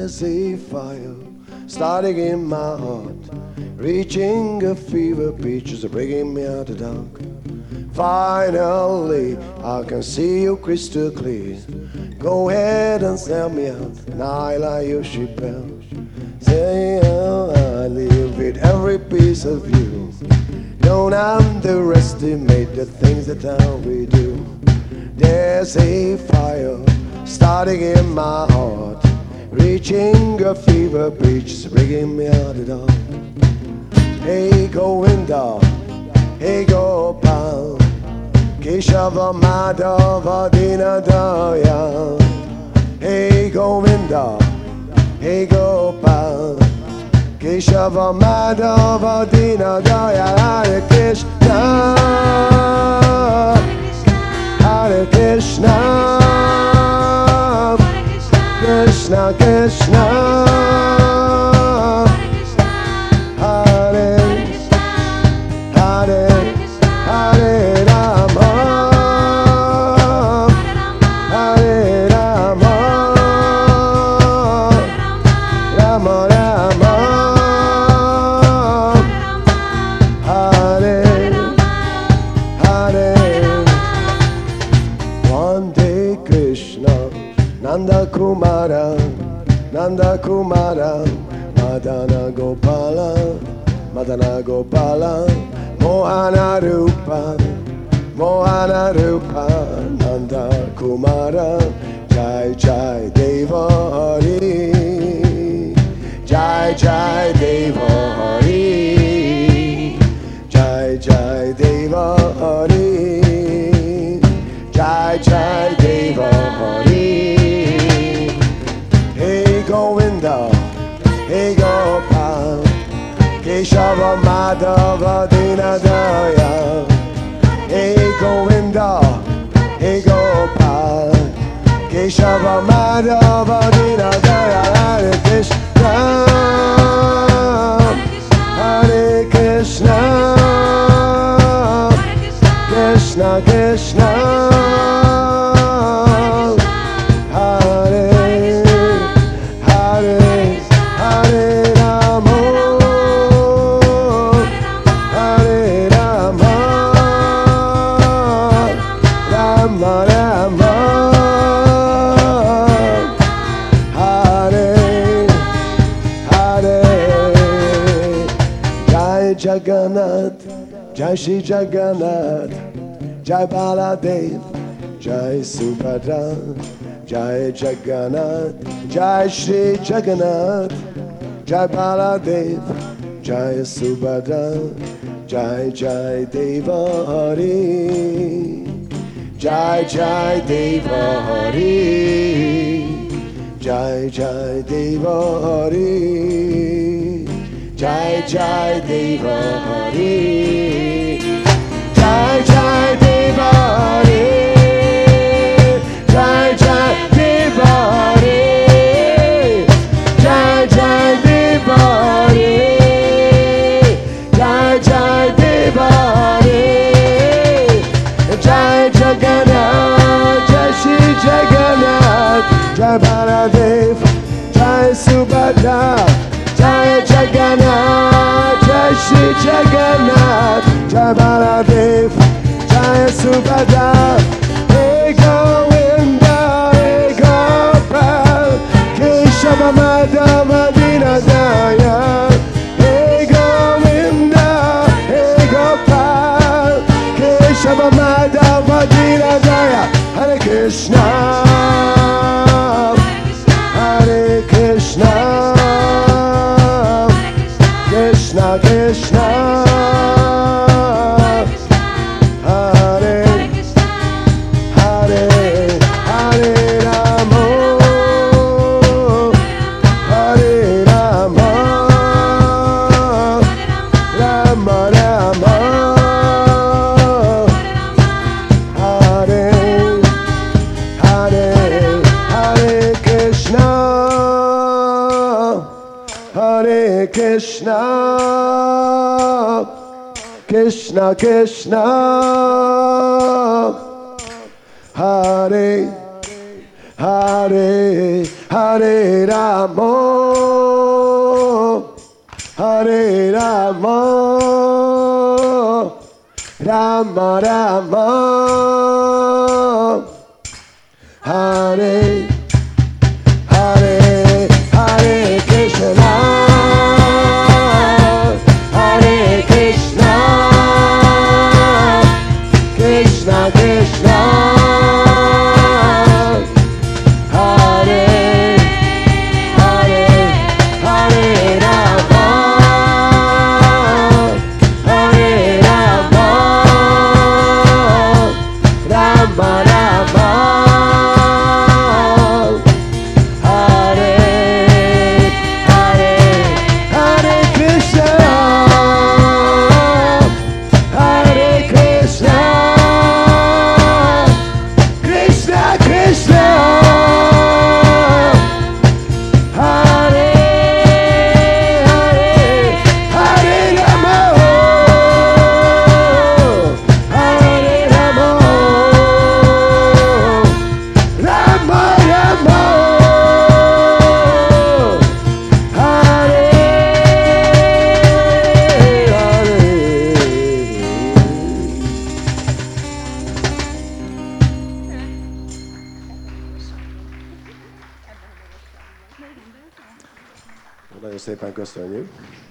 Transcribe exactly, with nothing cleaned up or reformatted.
There's a fire starting in my heart, reaching a fever pitch, is bringing me out of the dark. Finally, I can see you crystal clear. Go ahead and sell me out, Nyla, you sheep bell. Say how I live with every piece of you. Don't underestimate the things that we do. There's a fire starting in my heart, reaching a fever pitch, bringing me out of the dark. Hey Govinda, hey Gopal, Keshava Madhava Dinadaya. Hey Govinda, hey Gopal, Keshava Madhava Dinadaya. Hare Krishna, Hare Krishna, Krishna Krishna, Hare Hare Hare Rama, Hare Rama, Rama Rama, Hare Hare. One day Krishna Nanda Kumara, Nanda Kumara, Madana Gopala, Madana Gopala, Mohana Rupa, Mohana Rupa, Nanda Kumara, Jai Jai Deva Hari, Jai Jai Deva Hari, Jai Jai Deva Hari, Jai Jai Deva Hari. Govinda, hey Gopal, Keshava Madhava Dinadaya. Hey Govinda, hey Gopal, Keshava Madhava Dinadaya. Hare Krishna, Hare Krishna, Krishna Krishna, Hare Jagannath, Jai Shri Jagannath, Jai Baladev, Jai Subhadra, Jai Jagannath, Jai Shri Jagannath, Jai Baladev, Jai Subhadra, Jai Jai Deva Hari, Jai Jai Deva Hari, Jai Jai Deva Hari, Jai Jai Deva Hari, Jai Jai Deva Hari, Jai Jai Deva Hari, Jai Jai Deva Hari, Jai Jai Deva Hari, Jai Jagannath, Jai Shri Jagannath, Jai Baladev, Jai Subhadra, Jai Jagannath, Jai Shri Jagannath, Jai Baladev, Jai Subhadra. Hey Govinda, hey Gopal, Keshava Madhava Dinadaya. Hey Govinda, hey Gopal, Keshava Madhava Dinadaya. Hare Krishna, Hare Krishna, Krishna Krishna, Hare Hare Hare Rama, Hare Rama, Rama Rama, Hare Hare Hare Krishna, Hare Krishna, Krishna Krishna, Hare Hare, Hare Rama, Hare Rama, Rama Rama, Hare, Hare, Hare Krishna, Hare Krishna, Krishna Krishna, Hare, Hare, Hare Rama, Hare Rama, Rama Rama, Hare, Hare, Hare Krishna, Hare Krishna, Krishna Krishna, Hare, Hare, Hare Rama, Hare Rama, Rama Rama, Hare, Hare. Nagyon szépen köszönjük.